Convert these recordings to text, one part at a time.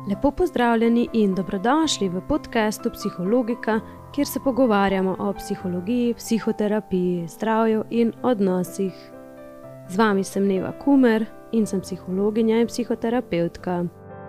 Lepo pozdravljeni in dobrodošli v podcastu Psihologika, kjer se pogovarjamo o psihologiji, psihoterapiji, zdravju in odnosih. Z vami sem Neva Kumer in sem psihologinja in psihoterapevtka.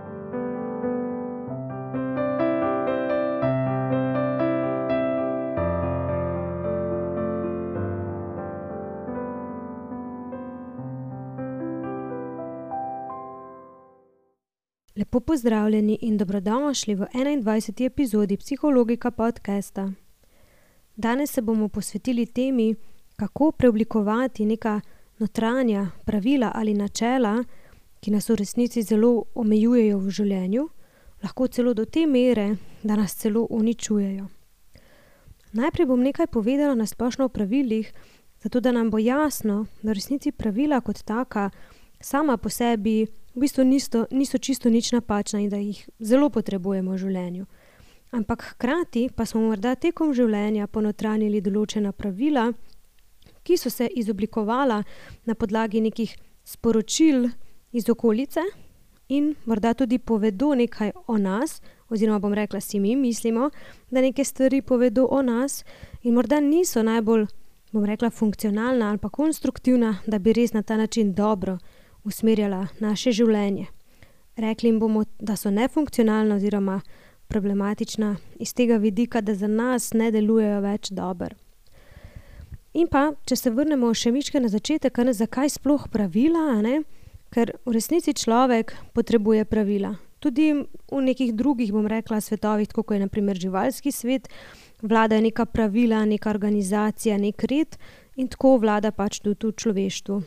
Lepo pozdravljeni in dobrodošli v 21. epizodi Psihologika podcasta. Danes se bomo posvetili temi, kako preoblikovati neka notranja pravila ali načela, ki nas v resnici zelo omejujejo v življenju, lahko celo do te mere, da nas celo uničujejo. Najprej bom nekaj povedala na splošno o pravilih, zato da nam bo jasno, da v resnici pravila kot taka sama po sebi v bistvu niso čisto nič napačna in da jih zelo potrebujemo v življenju. Ampak hkrati pa smo morda tekom življenja ponotranjili določena pravila, ki so se izoblikovala na podlagi nekih sporočil iz okolice in morda tudi povedo nekaj o nas, oziroma bom rekla, si mi mislimo, da neke stvari povedo o nas in morda niso najbolj, bom rekla, funkcionalna ali pa konstruktivna, da bi res na ta način dobro usmerjala naše življenje. Rekli jim bomo, da so nefunkcionalna oziroma problematična iz tega vidika, da za nas ne delujejo več dobro. In pa, če se vrnemo še mičke na začetek, zakaj sploh pravila, ker v resnici človek potrebuje pravila. Tudi v nekih drugih, bom rekla, svetovih, tako kot je na primer živalski svet, vladajo neka pravila, neka organizacija, nek red in tako vlada pač tudi v človeštvu.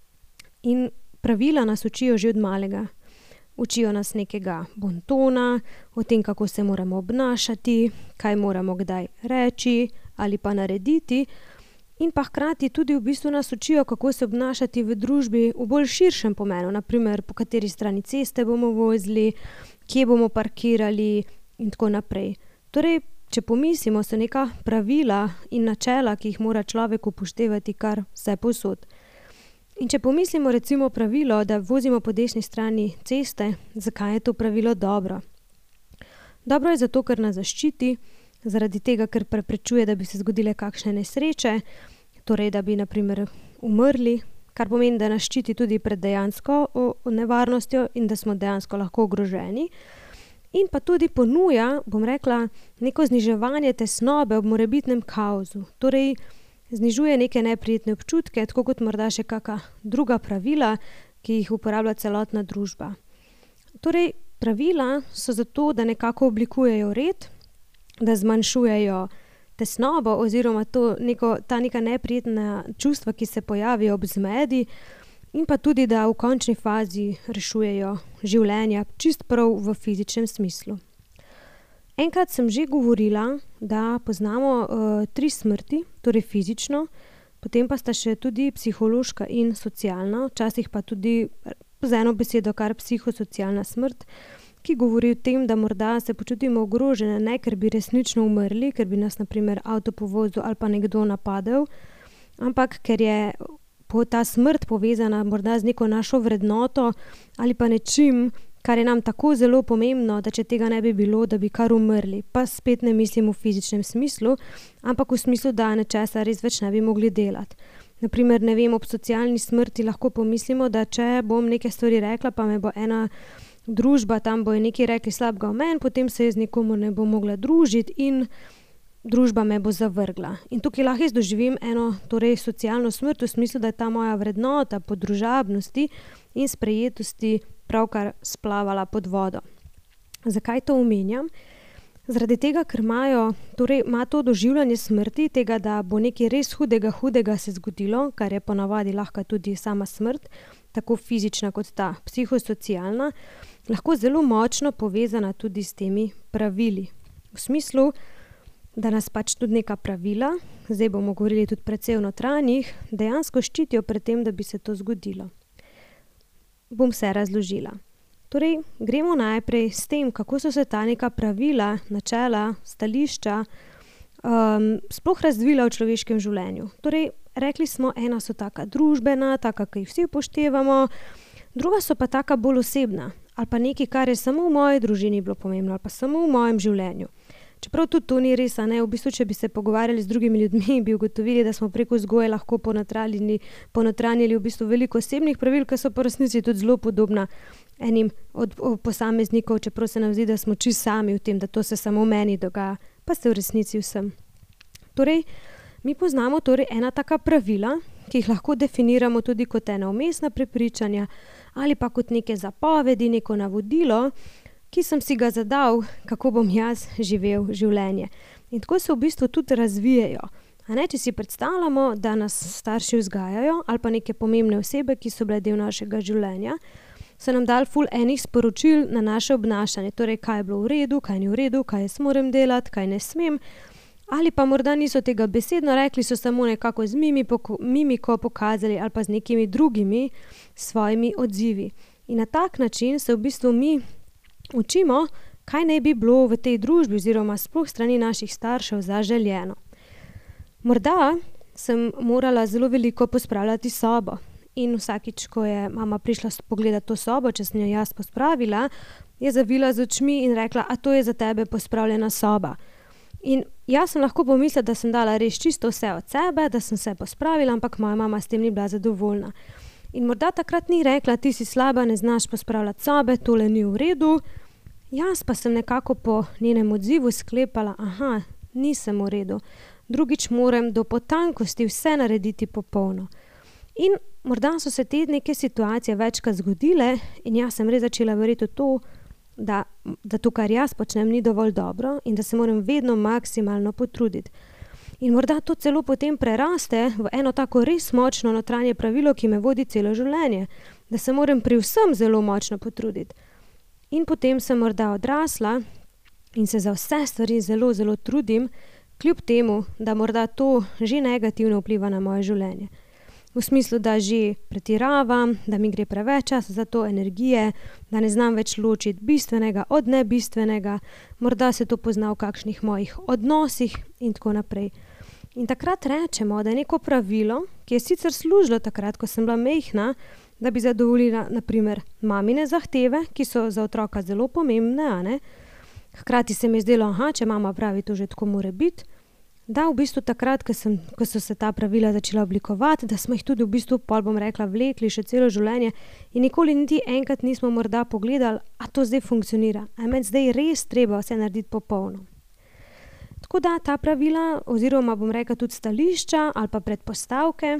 In pravila nas učijo že od malega. Učijo nas nekega bontona, o tem, kako se moramo obnašati, kaj moramo kdaj reči ali pa narediti, in pa hkrati tudi v bistvu nas učijo, kako se obnašati v družbi v bolj širšem pomenu, naprimer po kateri strani ceste bomo vozili, kje bomo parkirali in tako naprej. Torej, če pomislimo, so neka pravila in načela, ki jih mora človek upoštevati kar vse povsod. In če pomislimo recimo pravilo, da vozimo po desni strani ceste, zakaj je to pravilo dobro? Dobro je zato, ker nas zaščiti, zaradi tega, ker preprečuje, da bi se zgodile kakšne nesreče, torej da bi na primer umrli, kar pomeni, da nas ščiti tudi pred dejansko nevarnostjo in da smo dejansko lahko ogroženi. In pa tudi ponuja, bom rekla, neko zniževanje tesnobe ob morebitnem kaosu, torej znižuje neke neprijetne občutke, tako kot morda še kakšna druga pravila, ki jih uporablja celotna družba. Torej, pravila so zato, da nekako oblikujejo red, da zmanjšujejo tesnobo oziroma ta neka neprijetna čustva, ki se pojavijo ob zmedi in pa tudi, da v končni fazi rešujejo življenja čist prav v fizičnem smislu. Enkrat sem že govorila, da poznamo 3 smrti, torej fizično, potem pa sta še tudi psihološka in socialna, včasih pa tudi z eno besedo kar psihosocialna smrt, ki govori o tem, da morda se počutimo ogrožene, ne ker bi resnično umrli, ker bi nas na primer avto povozil ali pa nekdo napadel, ampak ker je ta smrt povezana morda z neko našo vrednoto ali pa nečim, kar je nam tako zelo pomembno, da če tega ne bi bilo, da bi kar umrli. Pa spet ne mislim v fizičnem smislu, ampak v smislu, da nečesa res več ne bi mogli delati. Naprimer, ne vem, ob socialni smrti lahko pomislimo, da če bom neke stvari rekla, pa me bo ena družba, tam bojo nekaj rekli slabega o meni, potem se z nikomor ne bo mogla družiti in družba me bo zavrgla. In tukaj lahko jaz doživim eno torej socialno smrt v smislu, da je ta moja vrednota po družabnosti in sprejetosti pravkar splavala pod vodo. Zakaj to omenjam? Zaradi tega, ker ima to doživljanje smrti, tega, da bo nekaj res hudega se zgodilo, kar je ponavadi lahko tudi sama smrt, tako fizična kot ta psihosocialna, lahko zelo močno povezana tudi s temi pravili. V smislu, da nas pač tudi neka pravila, zdaj bomo govorili tudi precej o notranjih, dejansko ščitijo pred tem, da bi se to zgodilo. Bom vse razložila. Torej, gremo najprej s tem, kako so se ta neka pravila, načela, stališča sploh razvila v človeškem življenju. Torej, rekli smo, ena so taka družbena, taka, ki jih vsi upoštevamo, druga so pa taka bolj osebna. ali pa nekaj, kar je samo v moji družini bilo pomembno ali pa samo v mojem življenju. Čeprav tudi to ni res, a ne, v bistvu, če bi se pogovarjali z drugimi ljudmi, bi ugotovili, da smo preko vzgoje lahko ponotranjili v bistvu veliko osebnih pravil, ki so po resnici tudi zelo podobna enim od posameznikov, čeprav se nam zdi, da smo čisto sami v tem, da to se samo meni dogaja, pa se v resnici vsem. Torej, mi poznamo ena taka pravila, ki jih lahko definiramo tudi kot ena vmesna prepričanja ali pa kot neke zapovedi, neko navodilo, ki sem si ga zadal, kako bom jaz živel življenje. In tako se v bistvu tudi razvijajo. A ne, če si predstavljamo, da nas starši vzgajajo ali pa neke pomembne osebe, ki so bile del našega življenja, so nam dali ful enih sporočil na naše obnašanje, torej kaj je bilo v redu, kaj ni v redu, kaj jaz moram delati, kaj ne smem, ali pa morda niso tega besedno rekli, so samo nekako z mimiko pokazali ali pa z nekimi drugimi svojimi odzivi. In na tak način se v bistvu mi učimo, kaj naj bi bilo v tej družbi oziroma sploh strani naših staršev zaželjeno. Morda sem morala zelo veliko pospravljati sobo in vsakič, ko je mama prišla pogledati to sobo, če sem jo jaz pospravila, je zavila z očmi in rekla, a to je za tebe pospravljena soba. In jaz sem lahko pomislila, da sem dala res čisto vse od sebe, da sem se pospravila, ampak moja mama s tem ni bila zadovoljna. In morda takrat ni rekla, ti si slaba, ne znaš pospravljati sobe, tole ni v redu. Jaz pa sem nekako po njenem odzivu sklepala, nisem v redu. Drugič moram do potankosti vse narediti popolno. In morda so se te neke situacije večkrat zgodile in jaz sem res začela verjeti v to, da to, kar jaz počnem, ni dovolj dobro in da se moram vedno maksimalno potruditi. In morda to celo potem preraste v eno tako res močno notranje pravilo, ki me vodi celo življenje, da se moram pri vsem zelo močno potruditi. In potem sem morda odrasla in se za vse stvari zelo, zelo trudim, kljub temu, da morda to že negativno vpliva na moje življenje. V smislu, da že pretiravam, da mi gre preveč časa za to, energije, da ne znam več ločiti bistvenega od nebistvenega, morda se to pozna v kakšnih mojih odnosih in tako naprej. In takrat rečemo, da je neko pravilo, ki je sicer služilo takrat, ko sem bila majhna, da bi zadovoljila na primer mamine zahteve, ki so za otroka zelo pomembne, a ne? Hkrati se mi je zdelo, če mama pravi, to že tako mora biti, da v bistvu takrat, ko so se ta pravila začela oblikovati, da smo jih tudi v bistvu, pol bom rekla, vlekli še celo življenje in nikoli niti enkrat nismo morda pogledali, a to zdaj funkcionira, a je meni zdaj res treba vse narediti popolno. Tako da ta pravila, oziroma bom rekla tudi stališča ali pa predpostavke,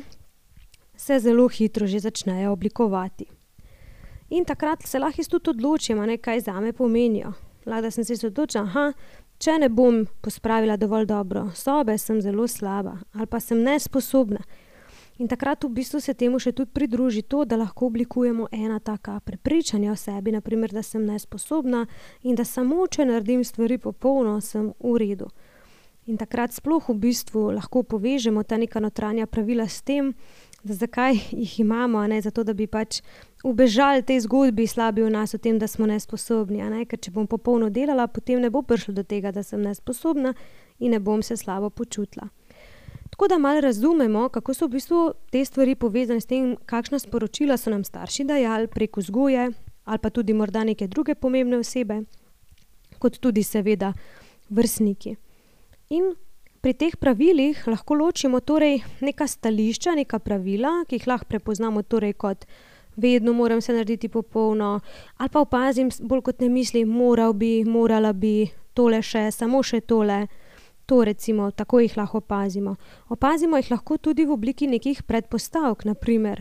se zelo hitro že začnejo oblikovati. In takrat se lahko jaz tudi odločim, kaj zame pomenijo. Lahko sem se odločila, če ne bom pospravila dovolj dobro sobe, sem zelo slaba ali pa sem nesposobna. In takrat v bistvu se temu še tudi pridruži to, da lahko oblikujemo ena taka prepričanja o sebi, na primer, da sem nesposobna in da samo, če naredim stvari popolno, sem v redu. In takrat sploh v bistvu lahko povežemo ta neka notranja pravila s tem, da zakaj jih imamo, zato da bi pač ubežali tej zgodbi slabi v nas o tem, da smo nesposobni, ker če bom popolno delala, potem ne bo prišlo do tega, da sem nesposobna in ne bom se slabo počutila. Tako da malo razumemo, kako so v bistvu te stvari povezane s tem, kakšna sporočila so nam starši dajali preko vzgoje ali pa tudi morda neke druge pomembne osebe, kot tudi seveda vrstniki. In pri teh pravilih lahko ločimo torej neka stališča, neka pravila, ki jih lahko prepoznamo torej kot vedno moram se narediti popolno, ali pa opazim bolj kot ne mislim, moral bi, morala bi, tole še, samo še tole. To recimo, tako jih lahko opazimo. Opazimo jih lahko tudi v obliki nekih predpostavk, na primer.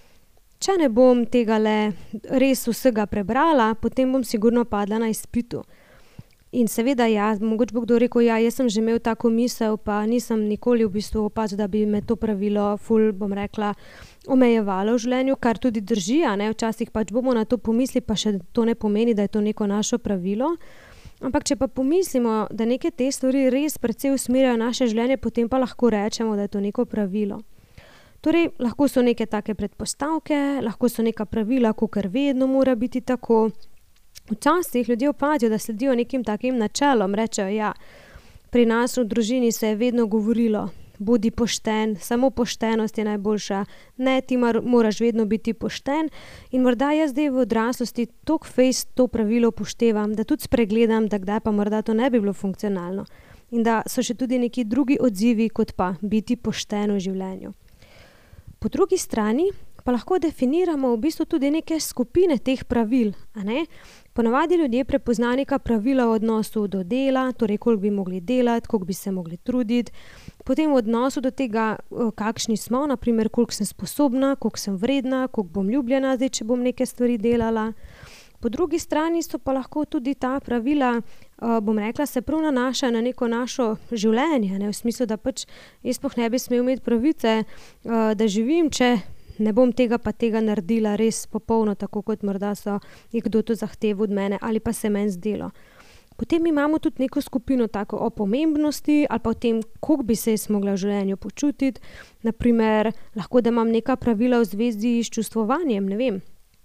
Če ne bom tegale res vsega prebrala, potem bom sigurno padla na izpitu. In seveda mogoče bo kdo rekel, jaz sem že imel tako misel, pa nisem nikoli v bistvu opazil, da bi me to pravilo ful, bom rekla, omejevalo v življenju, kar tudi drži, včasih pač bomo na to pomisli, pa še to ne pomeni, da je to neko naše pravilo. Ampak če pa pomislimo, da neke te stvari res precej usmerjajo naše življenje, potem pa lahko rečemo, da je to neko pravilo. Torej, lahko so neke take predpostavke, lahko so neka pravila, kakor vedno mora biti tako. Včasih ljudje opazijo, da sledijo nekim takim načelom, rečejo, pri nas v družini se je vedno govorilo, bodi pošten, samo poštenost je najboljša, ne, ti moraš vedno biti pošten. In morda jaz zdaj v odraslosti toliko fejst to pravilo upoštevam, da tudi spregledam, da kdaj pa morda to ne bi bilo funkcionalno. In da so še tudi neki drugi odzivi, kot pa biti pošten v življenju. Po drugi strani pa lahko definiramo v bistvu tudi neke skupine teh pravil, a ne? Ponavadi ljudje prepoznajo neka pravila v odnosu do dela, torej koliko bi mogli delati, koliko bi se mogli truditi, potem v odnosu do tega, kakšni smo, naprimer koliko sem sposobna, koliko sem vredna, koliko bom ljubljena zdaj, če bom neke stvari delala. Po drugi strani so pa lahko tudi ta pravila, bom rekla, se prav nanašajo na neko našo življenje, ne? V smislu, da pač jaz sploh ne bi smel imeti pravice, da živim, če ne bom tega pa tega naredila res popolno, tako kot morda je kdo to zahteval od mene ali pa se meni zdelo. Potem imamo tudi neko skupino tako o pomembnosti ali pa o tem, koliko bi se jaz mogla v življenju počutiti. Naprimer, lahko da imam neka pravila v zvezi s čustvovanjem, ne vem.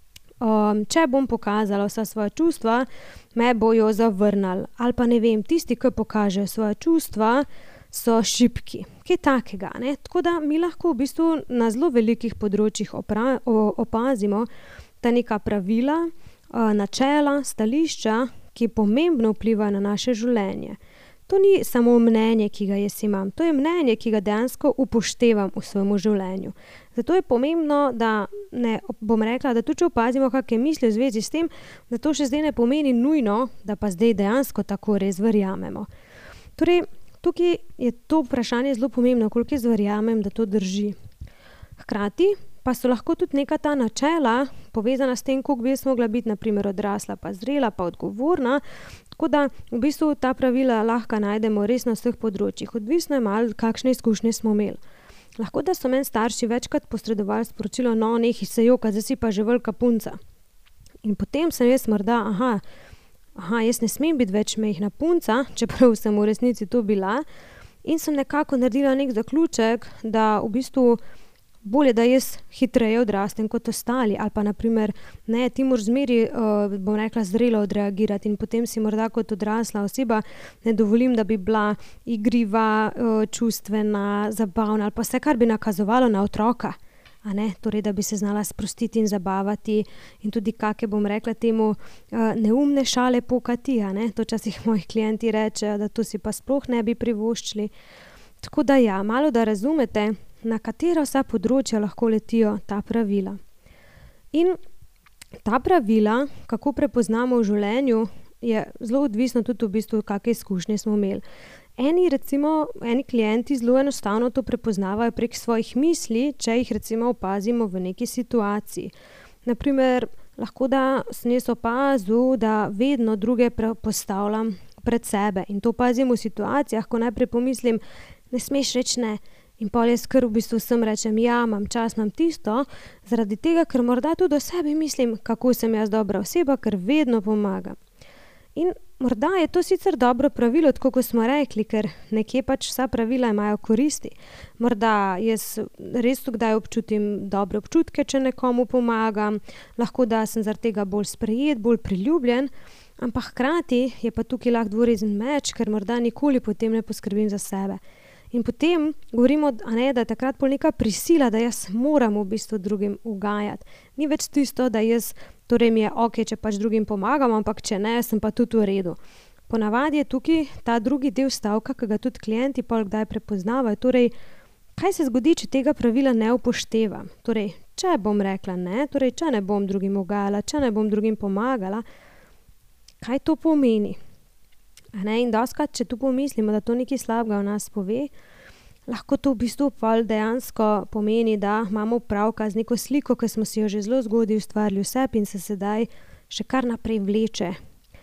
Če bom pokazala vsa svoja čustva, me bojo zavrnili. Ali pa ne vem, tisti, ki pokažejo svoja čustva, so šibki. Kaj takega, ne? Tako da mi lahko v bistvu na zelo velikih področjih opazimo ta neka pravila, načela, stališča, ki pomembno vplivajo na naše življenje. To ni samo mnenje, ki ga jaz imam, to je mnenje, ki ga dejansko upoštevam v svojem življenju. Zato je pomembno, da bom rekla, da tudi če opazimo kakšne misli v zvezi s tem, da to še zdaj ne pomeni nujno, da pa zdaj dejansko tako res verjamemo. Torej, tukaj je to vprašanje zelo pomembno, koliko jaz verjamem, da to drži. Hkrati pa so lahko tudi neka ta načela povezana s tem, koliko bi jaz mogla biti, naprimer, odrasla, pa zrela, pa odgovorna, tako da v bistvu ta pravila lahko najdemo res na vseh področjih. Odvisno je malo, kakšne izkušnje smo imeli. Lahko, da so meni starši večkrat posredovali sporočilo, no, nehaj se jokati, zdaj si pa že velika punca. In potem sem jaz morda, jaz ne smem biti več majhna punca, čeprav sem v resnici to bila, in sem nekako naredila nek zaključek, da v bistvu bolje, da jaz hitreje odrastem kot ostali, ali pa naprimer, ne, ti moraš zmeri, bom rekla, zrelo odreagirati in potem si morda kot odrasla oseba ne dovolim, da bi bila igriva, čustvena, zabavna ali pa vse, kar bi nakazovalo na otroka. A ne, torej, da bi se znala sprostiti in zabavati in tudi kake, bom rekla temu, neumne šale pokati, a ne, to včasih moji klienti rečejo, da to si pa sploh ne bi privoščili. Tako da ja, malo da razumete, na katera vsa področja lahko letijo ta pravila. In ta pravila, kako prepoznamo v življenju, je zelo odvisno tudi v bistvu, kakšne izkušnje smo imeli. Eni klienti zelo enostavno to prepoznavajo prek svojih misli, če jih recimo opazimo v neki situaciji. Naprimer, lahko da sem jaz opazil, da vedno druge postavljam pred sebe in to opazim v situacijah, ko najprej pomislim, ne smeš reči ne. In pol jaz kar v bistvu vsem rečem, ja, imam čas, imam tisto, zaradi tega, ker morda tudi o sebi mislim, kako sem jaz dobra oseba, ker vedno pomagam. In morda je to sicer dobro pravilo, tako kot smo rekli, ker nekje pač vsa pravila imajo koristi. Morda jaz res kdaj občutim dobre občutke, če nekomu pomagam, lahko da sem zaradi tega bolj sprejet, bolj priljubljen, ampak hkrati je pa tukaj lahko dvorezen meč, ker morda nikoli potem ne poskrbim za sebe. In potem govorimo, da je takrat pol neka prisila, da jaz moram v bistvu drugim ugajati. Ni več tisto, da jaz, torej mi je okej, če pač drugim pomagam, ampak če ne, sem pa tudi v redu. Ponavadi je tukaj ta drugi del stavka, ki ga tudi klienti pol kdaj prepoznavajo. Torej, kaj se zgodi, če tega pravila ne upoštevam? Torej, če bom rekla ne, torej, če ne bom drugim ugajala, če ne bom drugim pomagala, kaj to pomeni? In dostikrat, če tu pomislimo, da to nekaj slabega v nas pove, lahko to v bistvu pol dejansko pomeni, da imamo opravka z neko sliko, ki smo si jo že zelo zgodaj ustvarili v sebi in se sedaj še kar naprej vleče.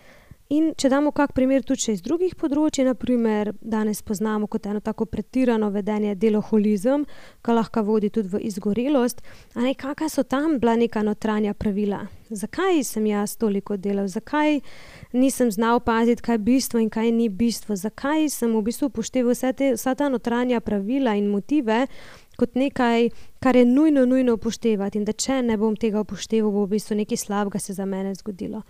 In če damo kak primer tudi še iz drugih področij, naprimer danes poznamo kot eno tako pretirano vedenje deloholizem, ki lahko vodi tudi v izgorelost, kakšna so tam bila neka notranja pravila? Zakaj sem jaz toliko delal? Zakaj nisem znal paziti, kaj je bistvo in kaj ni bistvo? Zakaj sem v bistvu upošteval vsa ta notranja pravila in motive kot nekaj, kar je nujno upoštevati in da če ne bom tega upošteval, bo v bistvu nekaj slabega se za mene zgodilo.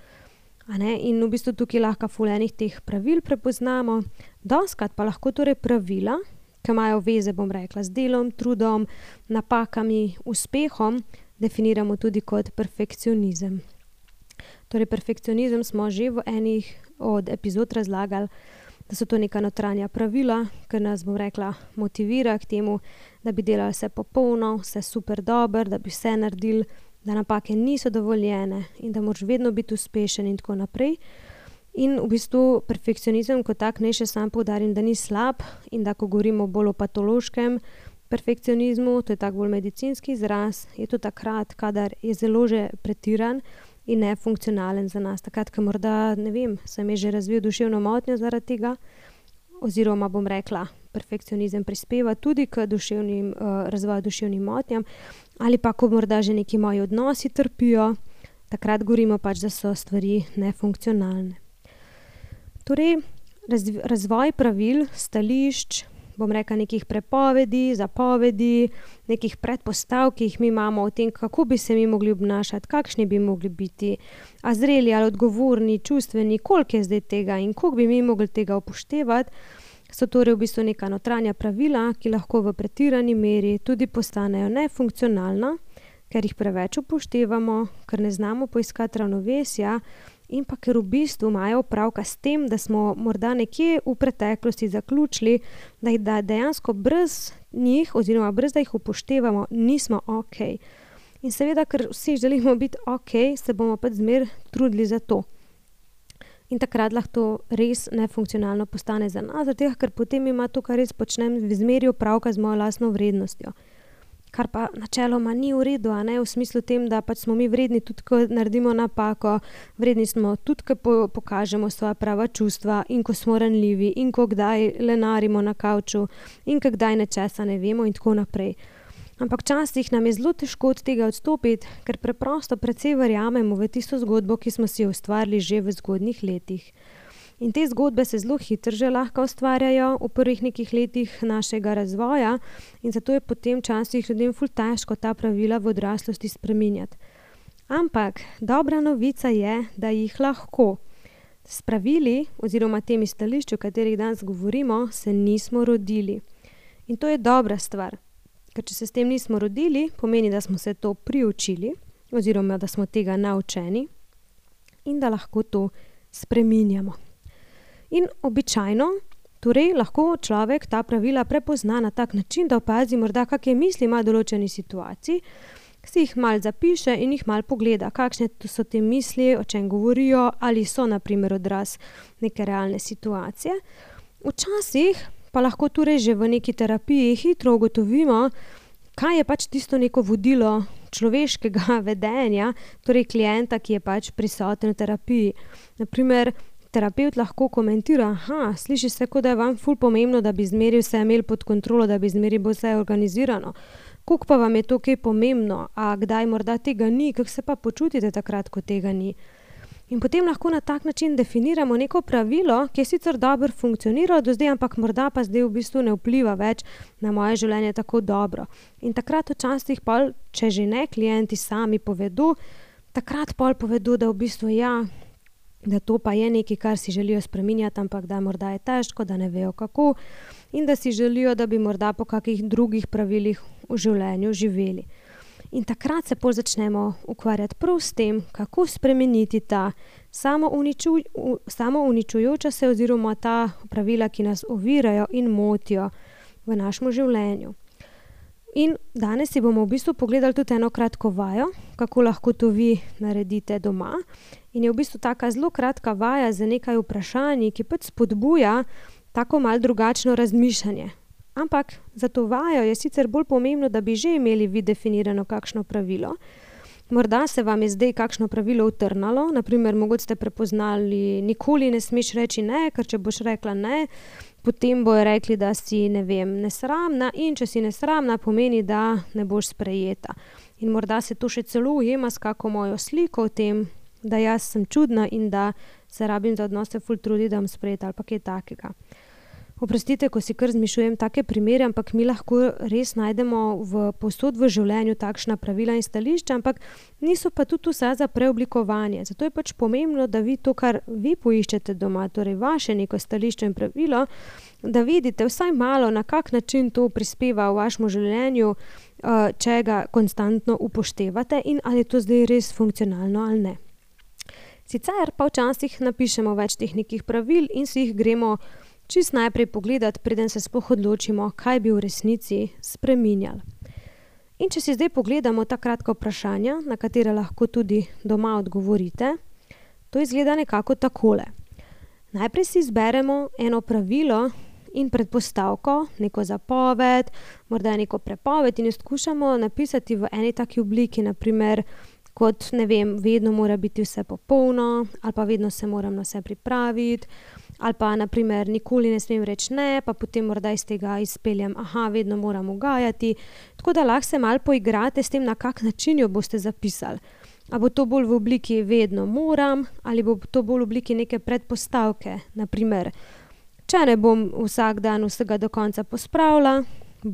In v bistvu tukaj lahko ful enih teh pravil prepoznamo. Dostikrat pa lahko torej pravila, ki imajo veze, bom rekla, z delom, trudom, napakami, uspehom, definiramo tudi kot perfekcionizem. Torej, perfekcionizem smo že v enih od epizod razlagali, da so to neka notranja pravila, ki nas, bom rekla, motivira k temu, da bi delali vse popolno, vse super dobro, da bi vse naredili, da napake niso dovoljene in da moraš vedno biti uspešen in tako naprej. In v bistvu perfekcionizem kot tak, naj še sam poudarim, da ni slab in da ko govorimo bolj o patološkem perfekcionizmu, to je tak bolj medicinski izraz, je to takrat, kadar je zelo že pretiran in nefunkcionalen za nas. Takrat, ko morda, ne vem, sem že razvil duševno motnjo zaradi tega, oziroma bom rekla, perfekcionizem prispeva tudi k razvoju duševnim motnjam, ali pa ko morda že neki moji odnosi trpijo, takrat govorimo pač, da so stvari nefunkcionalne. Torej, razvoj pravil, stališč, bom rekla, nekih prepovedi, zapovedi, nekih predpostav, ki jih mi imamo o tem, kako bi se mi mogli obnašati, kakšni bi mogli biti, a zreli ali odgovorni, čustveni, koliko je zdaj tega in koliko bi mi mogli tega upoštevati, so torej v bistvu neka notranja pravila, ki lahko v pretirani meri tudi postanejo nefunkcionalna, ker jih preveč upoštevamo, ker ne znamo poiskati ravnovesja in pa ker v bistvu imajo opravka s tem, da smo morda nekje v preteklosti zaključili, da dejansko brez njih oziroma brez da jih upoštevamo, nismo okej. In seveda, ker vsi želimo biti okej, se bomo pač zmeraj trudili za to. In takrat lahko to res nefunkcionalno postane za nas, zaradi tega, ker potem ima to, kar res počnem, v zmeri opravka z mojo lastno vrednostjo. Kar pa načeloma ni v redu, v smislu tem, da pač smo mi vredni tudi, ko naredimo napako, vredni smo tudi, ko pokažemo svoja prava čustva in ko smo ranljivi in ko kdaj lenarimo na kavču in ko kdaj nečesa ne vemo in tako naprej. Ampak včasih nam je zelo težko od tega odstopiti, ker preprosto precej verjamemo v tisto zgodbo, ki smo si jo ustvarili že v zgodnjih letih. In te zgodbe se zelo hitro že lahko ustvarjajo v prvih nekih letih našega razvoja in zato je potem včasih ljudem ful težko ta pravila v odraslosti spreminjati. Ampak dobra novica je, da jih lahko. S pravili oziroma temi stališči, o katerih danes govorimo, se nismo rodili. In to je dobra stvar, ker če se s tem nismo rodili, pomeni, da smo se to priučili oziroma da smo tega naučeni in da lahko to spreminjamo. In običajno, torej lahko človek ta pravila prepozna na tak način, da opazi morda, kakšne misli ima v določeni situaciji, si jih malo zapiše in jih malo pogleda, kakšne so te misli, o čem govorijo, ali so na primer odraz neke realne situacije. Včasih pa lahko torej že v neki terapiji hitro ugotovimo, kaj je pač tisto neko vodilo človeškega vedenja, torej klienta, ki je pač prisoten v terapiji. Naprimer, terapevt lahko komentira, sliši se, kot da je vam ful pomembno, da bi zmeri vse imeli pod kontrolo, da bi zmeri bo vse organizirano. Koliko pa vam je to kaj pomembno, a kdaj morda tega ni, kako se pa počutite takrat, ko tega ni. In potem lahko na tak način definiramo neko pravilo, ki je sicer dobro funkcioniralo do zdaj, ampak morda pa zdaj v bistvu ne vpliva več na moje življenje tako dobro. In takrat včasih pol, če že ne klienti sami povedo, takrat pol povedo, da v bistvu da to pa je nekaj, kar si želijo spreminjati, ampak da morda je težko, da ne vejo kako in da si želijo, da bi morda po kakih drugih pravilih v življenju živeli. In takrat se pol začnemo ukvarjati prav s tem, kako spremeniti ta samouničujoča se oziroma ta pravila, ki nas ovirajo in motijo v našem življenju. In danes si bomo v bistvu pogledali tudi eno kratko vajo, kako lahko to vi naredite doma. In je v bistvu taka zelo kratka vaja z nekaj vprašanji, ki pač spodbuja tako malo drugačno razmišljanje. Ampak za to vajo je sicer bolj pomembno, da bi že imeli vi definirano kakšno pravilo. Morda se vam je zdaj kakšno pravilo utrnalo, naprimer mogoče ste prepoznali, nikoli ne smeš reči ne, ker če boš rekla ne, potem bojo rekli, da si, ne vem, nesramna in če si nesramna, pomeni, da ne boš sprejeta. In morda se to še celo ujema s kako mojo sliko o tem, da jaz sem čudna in da se rabim za odnose ful truditi, da bom sprejeta ali pa kaj takega. Oprostite, ko si kar zmišljujem take primere, ampak mi lahko res najdemo povsod v življenju takšna pravila in stališča, ampak niso pa tudi vsa za preoblikovanje. Zato je pač pomembno, da vi to, kar vi poiščete doma, torej vaše neko stališče in pravilo, da vidite vsaj malo, na kak način to prispeva v vašemu življenju, če ga konstantno upoštevate in ali je to zdaj res funkcionalno ali ne. Sicer pa včasih napišemo več teh nekih pravil in si jih gremo čisto najprej pogledati, preden se sploh odločimo, kaj bi v resnici spreminjali. In če si zdaj pogledamo ta kratka vprašanja, na katere lahko tudi doma odgovorite, to izgleda nekako takole. Najprej si izberemo eno pravilo in predpostavko, neko zapoved, morda neko prepoved in jo skušamo napisati v eni taki obliki, na primer kot, vedno mora biti vse popolno, ali pa vedno se moram na vse pripraviti, ali pa na primer nikoli ne smem reči ne, pa potem morda iz tega izpeljem, vedno moram ugajati. Tako da lahko se malo poigrate s tem, na kak način jo boste zapisali. A bo to bolj v obliki vedno moram, ali bo to bolj v obliki neke predpostavke. Na primer, če ne bom vsak dan vsega do konca pospravila,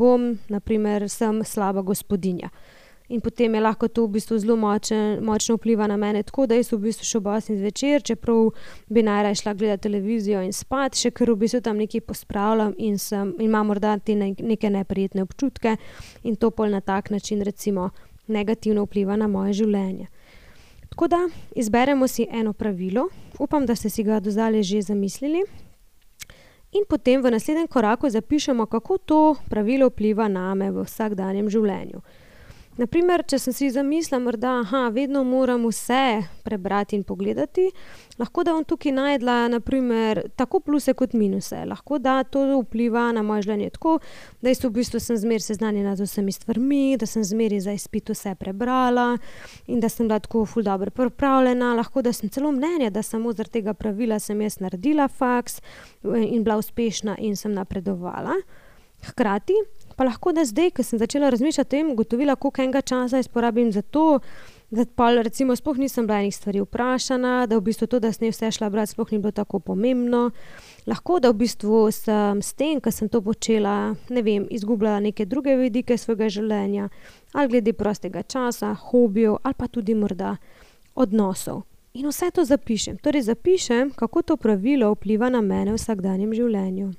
sem slaba gospodinja. In potem je lahko to v bistvu zelo močno vpliva na mene, tako da jaz v bistvu še ob 8 zvečer, čeprav bi najraje šla gledati televizijo in spati, še ker v bistvu tam nekaj pospravljam in imam morda te neke neprijetne občutke in to pol na tak način recimo negativno vpliva na moje življenje. Tako da izberemo si eno pravilo, upam, da ste si ga do zdaj že zamislili, in potem v naslednjem koraku zapišemo, kako to pravilo vpliva name v vsakdanjem življenju. Na primer, če sem si zamislila morda, vedno moram vse prebrati in pogledati, lahko da bom tukaj najdla na primer tako pluse kot minuse. Lahko da to vpliva na moje življenje tako, da jaz v bistvu sem zmeraj seznanjena z vsemi stvarmi, da sem zmeraj za izpit vse prebrala in da sem bila tako ful dobro pripravljena. Lahko da sem celo mnenja, da samo zaradi tega pravila sem jaz naredila faks in bila uspešna in sem napredovala. Hkrati pa lahko da zdaj, ko sem začela razmišljati o tem, ugotovila, koliko enega časa jaz porabim za to, da pa recimo sploh nisem bila enih stvari vprašana, da v bistvu to, da sem vse šla brati, sploh ni bilo tako pomembno. Lahko da v bistvu sem s tem, ko sem to počela, izgubljala neke druge vidike svojega življenja, ali glede prostega časa, hobijev, ali pa tudi morda odnosov. In vse to zapišem. Torej zapišem, kako to pravilo vpliva na mene v vsakdanjem življenju.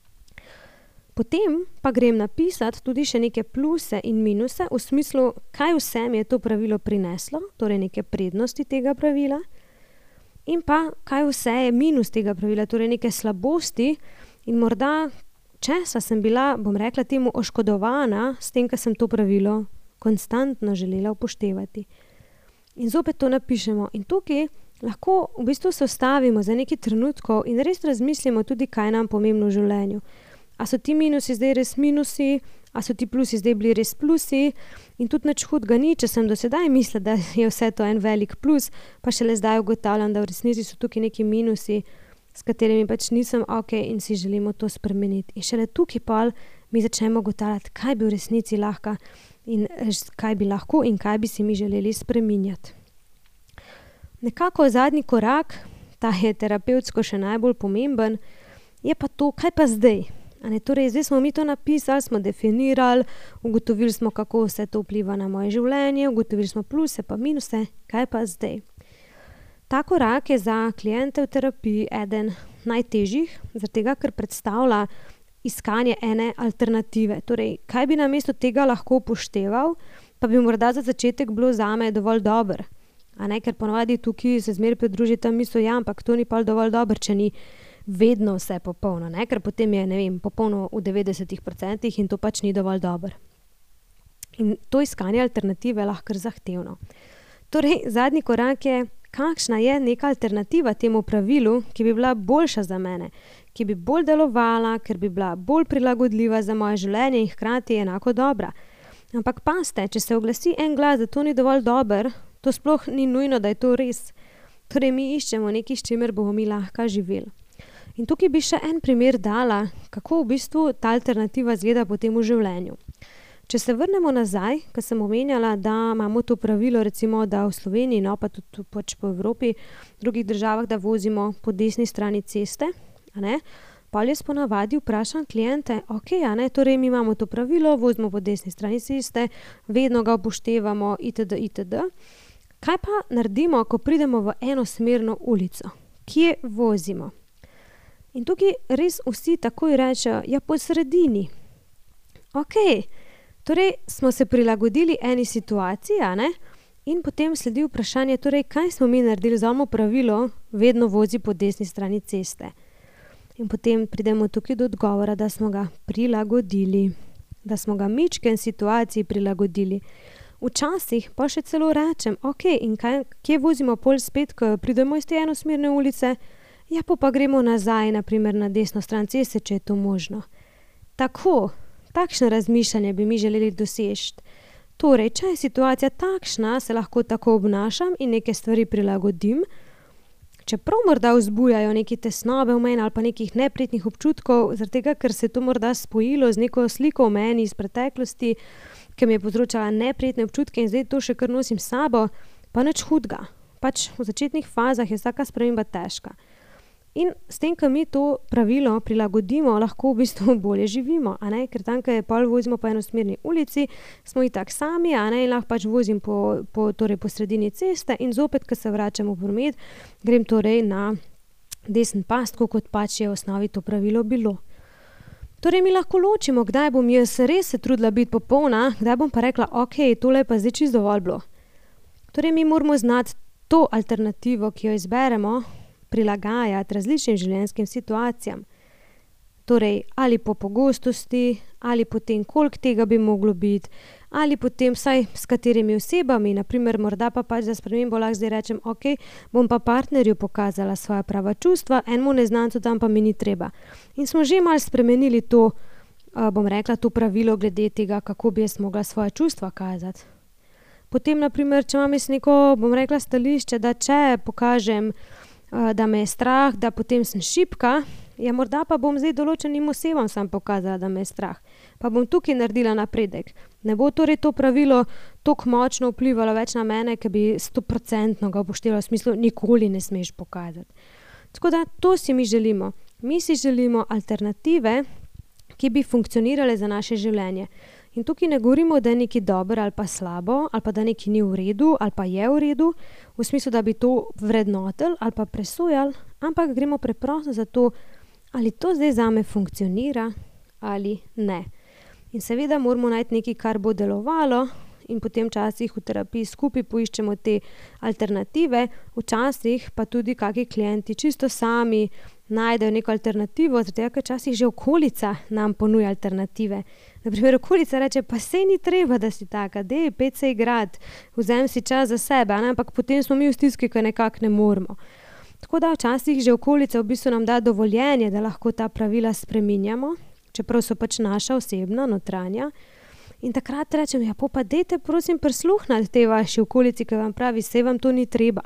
Potem pa grem napisati tudi še neke pluse in minuse v smislu, kaj vse mi je to pravilo prineslo, torej neke prednosti tega pravila, in pa kaj vse je minus tega pravila, torej neke slabosti in morda česa sem bila, temu oškodovana s tem, ker sem to pravilo konstantno želela upoštevati. In zopet to napišemo in tukaj lahko v bistvu se ustavimo za nekaj trenutkov in res razmislimo tudi, kaj nam pomembno v življenju. A so ti minusi zdaj res minusi, a so ti plusi zdaj bili res plusi in tudi nič hudega ni, če sem do sedaj mislila, da je vse to en velik plus, pa šele zdaj ugotavljam, da v resnici so tukaj neki minusi, s katerimi pač nisem in si želimo to spremeniti. In šele tukaj pol mi začnemo ugotavljati, kaj bi v resnici lahko in kaj bi lahko in kaj bi si mi želeli spreminjati. Nekako zadnji korak, ta je terapevtsko še najbolj pomemben, je pa to, kaj pa zdaj. Torej, zdaj smo mi to napisali, smo definirali, ugotovili smo, kako vse to vpliva na moje življenje, ugotovili smo pluse pa minuse, kaj pa zdaj. Ta korak je za kliente v terapiji eden najtežjih, zaradi tega, ker predstavlja iskanje ene alternative. Torej, kaj bi namesto tega lahko upošteval, pa bi morda za začetek bilo zame dovolj dobro. Ker ponavadi tukaj se zmeraj pridruži ta misel, ampak to ni pa dovolj dobro, če ni vedno vse popolno, ker potem je, popolno v 90% in to pač ni dovolj dobro. In to iskanje alternative je lahko zahtevno. Torej, zadnji korak je, kakšna je neka alternativa temu pravilu, ki bi bila boljša za mene, ki bi bolj delovala, ker bi bila bolj prilagodljiva za moje življenje in hkrati enako dobra. Ampak pazite, če se oglasi en glas, da to ni dovolj dobro, to sploh ni nujno, da je to res. Torej, mi iščemo nekaj, s čimer bomo mi lahko živeli. In tukaj bi še en primer dala, kako v bistvu ta alternativa izgleda potem v življenju. Če se vrnemo nazaj, ko sem omenjala, da imamo to pravilo, recimo, da v Sloveniji, pa tudi pač po Evropi, v drugih državah, da vozimo po desni strani ceste, pol jaz ponavadi vprašam kliente, torej mi imamo to pravilo, vozimo po desni strani ceste, vedno ga upoštevamo, itd., itd. Kaj pa naredimo, ko pridemo v enosmerno ulico? Kje vozimo? In tukaj res vsi takoj rečejo, ja, po sredini. Okej, torej smo se prilagodili eni situaciji, a ne? In potem sledi vprašanje, torej, kaj smo mi naredili, vzamemo pravilo, vedno vozi po desni strani ceste. In potem pridemo tukaj do odgovora, da smo ga prilagodili, da smo ga mičken situaciji prilagodili. Včasih pa še celo rečem, okej, in kje vozimo pol spet, ko pridemo iz te enosmerne ulice? Ja, pa gremo nazaj, na primer na desno stran ceste, če je to možno. Tako, takšno razmišljanje bi mi želeli doseči. Torej, če je situacija takšna, se lahko tako obnašam in neke stvari prilagodim, čeprav morda vzbujajo neke tesnobe v meni ali pa nekih neprijetnih občutkov, zaradi tega, ker se je to morda spojilo z neko sliko v meni iz preteklosti, ki mi je povzročala neprijetne občutke in zdaj to še kar nosim s sabo, pa nič hudega. Pač v začetnih fazah je vsaka sprememba težka. In s tem, ko mi to pravilo prilagodimo, lahko v bistvu bolje živimo, a ne? Ker tam, ko pol vozimo po enosmerni ulici, smo itak sami, a ne? In lahko pač vozim po sredini ceste in zopet, ko se vračam v promet, grem torej na desen pas, tako kot pač je v osnovi to pravilo bilo. Torej mi lahko ločimo, kdaj bom jaz res se trudila biti popolna, kdaj bom pa rekla, okej, tole je pa zdaj čisto dovolj bilo. Torej mi moramo znati to alternativo, ki jo izberemo, prilagajati različnim življenjskim situacijam. Torej, ali po pogostosti, ali po tem, koliko tega bi moglo biti, ali potem vsaj s katerimi osebami, naprimer morda pa pač za spremembo lahko zdaj rečem, okej, bom pa partnerju pokazala svoja prava čustva, enemu neznancu tam pa mi ni treba. In smo že malo spremenili to, bom rekla, to pravilo glede tega, kako bi jaz mogla svoja čustva kazati. Potem, naprimer, če imam jaz neko, bom rekla, stališče, da če pokažem, da me je strah, da potem sem šibka, ja morda pa bom zdaj določenim osebam sam pokazala, da me je strah. Pa bom tukaj naredila napredek. Ne bo torej to pravilo toliko močno vplivalo več na mene, ki bi 100% ga upoštevala, v smislu nikoli ne smeš pokazati. Tako da to si mi želimo. Mi si želimo alternative, ki bi funkcionirale za naše življenje. In tukaj ne govorimo, da je nekaj dobro ali pa slabo, ali pa da nekaj ni v redu, ali pa je v redu, v smislu, da bi to vrednotili ali pa presojali, ampak gremo preprosto za to, ali to zdaj zame funkcionira ali ne. In seveda moramo najti nekaj, kar bo delovalo in potem včasih v terapiji skupaj poiščemo te alternative, včasih pa tudi kaki klienti čisto sami najdejo neko alternativo, zaradi tega, ker včasih že okolica nam ponuja alternative. Na primer, okolica reče, pa sej ni treba, da si taka, dej, pet se igrati, vzem si čas za sebe, ampak potem smo mi v stiski, ker nekako ne moremo. Tako da včasih že okolica v bistvu nam da dovoljenje, da lahko ta pravila spreminjamo, čeprav so pač naša osebna, notranja. In takrat rečem, ja, pa dejte, prosim, prisluhniti tej vaši okolici, ki vam pravi, sej vam to ni treba.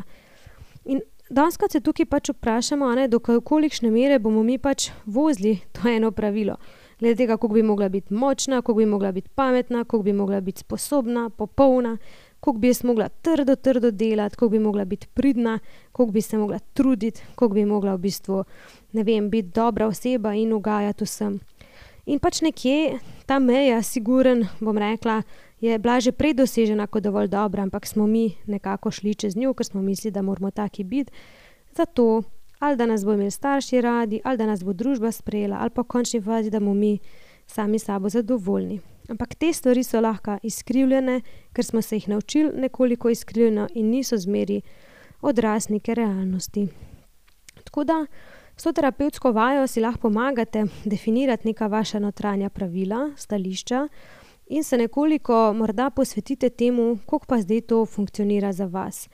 In danes se tukaj pač vprašamo, a ne, do kolikšne mere bomo mi pač vozili to eno pravilo. Glede tega, koliko bi mogla biti močna, koliko bi mogla biti pametna, koliko bi mogla biti sposobna, popolna, koliko bi jaz mogla trdo delati, koliko bi mogla biti pridna, koliko bi se mogla truditi, koliko bi mogla v bistvu, ne vem, biti dobra oseba in ugajati vsem. In pač nekje ta meja, siguren, bom rekla, je bila že prej dosežena kot dovolj dobra, ampak smo mi nekako šli čez njo, ker smo mislili, da moramo taki biti. Zato, ali da nas bo imeli starši radi, ali da nas bo družba sprejela, ali pa v končni fazi, da bomo mi sami sabo zadovoljni. Ampak te stvari so lahko izkrivljene, ker smo se jih naučili nekoliko izkrivljeno in niso zmeri odraz neke realnosti. Tako da, s to terapevtsko vajo si lahko pomagate definirati neka vaša notranja pravila, stališča in se nekoliko morda posvetite temu, kako pa zdaj to funkcionira za vas.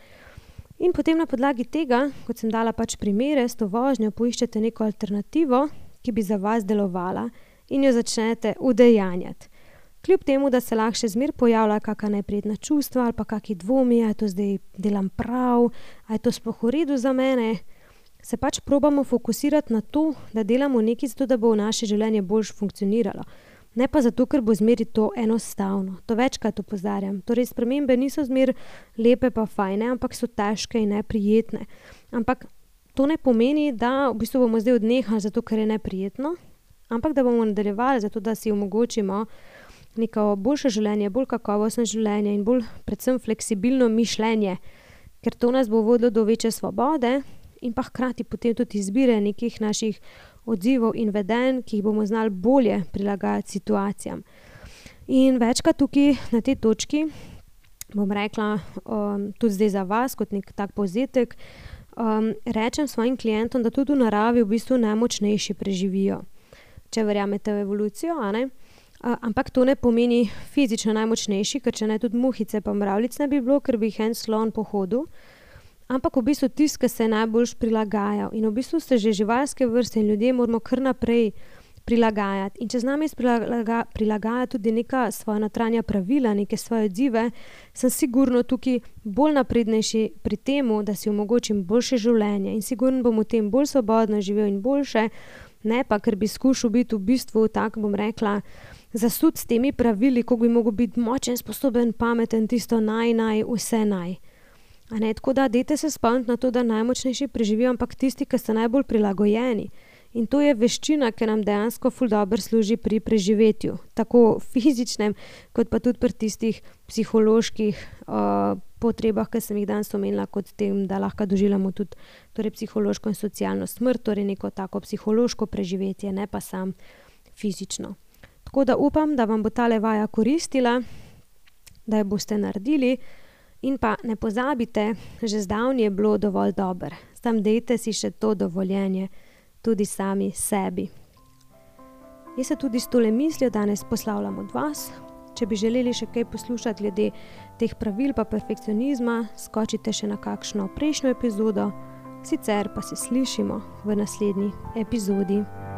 In potem na podlagi tega, kot sem dala pač primere, s to vožnjo poiščete neko alternativo, ki bi za vas delovala in jo začnete udejanjati. Kljub temu, da se lahko še zmer pojavlja kaka neprijetna čustva ali pa kaki dvomi, a to zdaj delam prav, a je to sploh v redu za mene, se pač probamo fokusirati na to, da delamo nekaj zato, da bo naše življenje bolj funkcioniralo. Ne pa zato, ker bo zmeri to enostavno. To večkrat opozarjam. Torej, spremembe niso zmer lepe pa fajne, ampak so težke in neprijetne. Ampak to ne pomeni, da v bistvu bomo zdaj odnehali zato, ker je neprijetno, ampak da bomo nadaljevali zato, da si omogočimo neko boljše življenje, bolj kakovostno življenje in bolj predvsem fleksibilno mišljenje, ker to nas bo vodilo do večje svobode in pa hkrati potem tudi izbire nekih naših odzivov in vedenj, ki jih bomo znali bolje prilagajati situacijam. In večkrat tukaj na tej točki, bom rekla, tudi zdaj za vas, kot nek tak povzetek, rečem svojim klientom, da tudi v naravi v bistvu najmočnejši preživijo. Če verjamete v evolucijo, a ne? Ampak to ne pomeni fizično najmočnejši, ker če ne tudi muhice pa mravljic ne bi bilo, ker bi jih en slon pohodil. Ampak v bistvu tisti, ki se je najboljš prilagajal. In v bistvu se že živalske vrste in ljudje moramo kar naprej prilagajati. In če z nami prilagaja tudi neka svoja notranja pravila, neke svoje odzive, sem sigurno tukaj bolj naprednejši pri temu, da si omogočim boljše življenje. In sigurno bom v tem bolj svobodno živel in boljše, ne pa, ker bi skušal biti v bistvu, tako bom rekla, zasud s temi pravili, kako bi mogel biti močen, sposoben, pameten, tisto vse naj. A ne, tako da dajte se spomniti na to, da najmočnejši preživijo, ampak tisti, ki so najbolj prilagojeni. In to je veščina, ki nam dejansko ful dobro služi pri preživetju. Tako fizičnem, kot pa tudi pri tistih psiholoških potrebah, ki sem jih danes omenila, kot tem, da lahko doživljamo tudi torej psihološko in socialno smrt, torej neko tako psihološko preživetje, ne pa sam fizično. Tako da upam, da vam bo tale vaja koristila, da jo boste naredili. In pa ne pozabite, že zdavnaj je bilo dovolj dobro. Sam dejte si še to dovoljenje, tudi sami sebi. Jaz se tudi s tole mislijo danes poslavljam od vas. Če bi želeli še kaj poslušati glede teh pravil pa perfekcionizma, skočite še na kakšno prejšnjo epizodo, sicer pa se slišimo v naslednji epizodi.